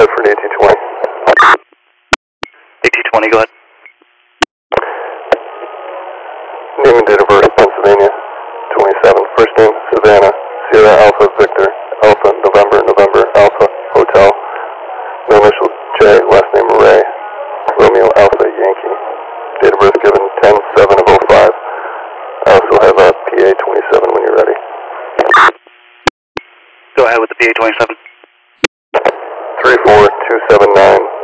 Bedford AT20. AT20, go ahead. Name and date of birth, Pennsylvania, 27. First name, Savannah, Sierra Alpha Victor, Alpha November, November, Alpha Hotel. No initials, J, last name Ray, Romeo Alpha Yankee. Date of birth given 10/7/05. I also have a PA-27 when you're ready. Go ahead with the PA-27. 34279.